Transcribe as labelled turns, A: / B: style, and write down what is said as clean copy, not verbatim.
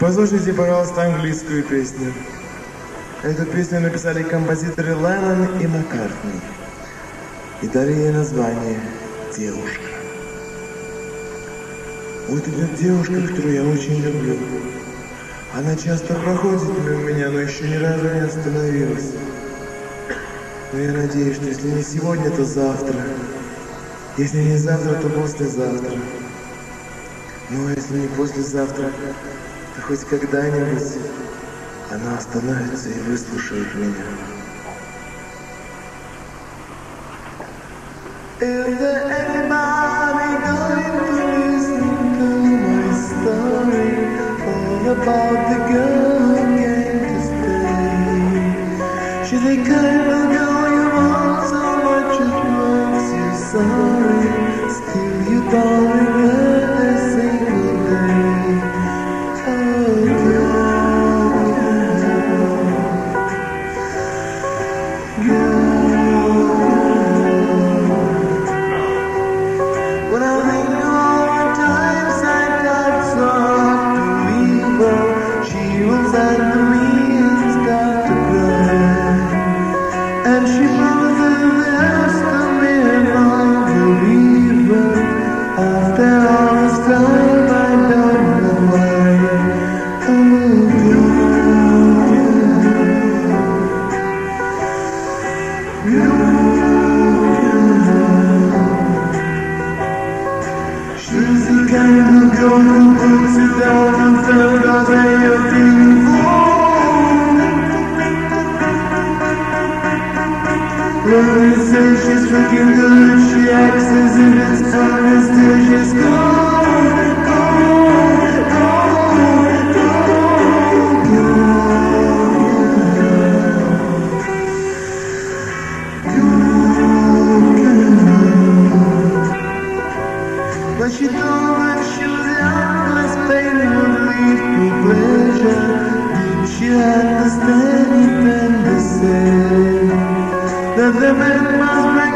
A: Послушайте, пожалуйста, английскую песню. Эту песню написали композиторы Леннон и Маккартни. И дали ей название «Девушка». Вот идет девушка, которую я очень люблю. Она часто проходит мимо меня, но еще ни разу не остановилась. Но я надеюсь, что если не сегодня, то завтра. Если не завтра, то послезавтра. Ну а если не послезавтра, то хоть когда-нибудь она остановится и выслушает меня. Is there anybody going to listen to my story? All about the girl who came to stay. She's the kind of girl you want so much it makes you sorry. Still you don't regret a single day. Oh girl, girl. When I think of all the times I got so hard to leave her, she will send to me and start to cry. And she promises the house to me and I'll believe her. After all this time I don't know why. Oh she's the kind of girl who puts it down and does anything wrong. When they say she's freaking good, she acts as if it's fun, and still she's gone, gone, gone, gone, gone. But she told when she was young, less pain would lead to pleasure. Did she understand it and the same? That the man must bring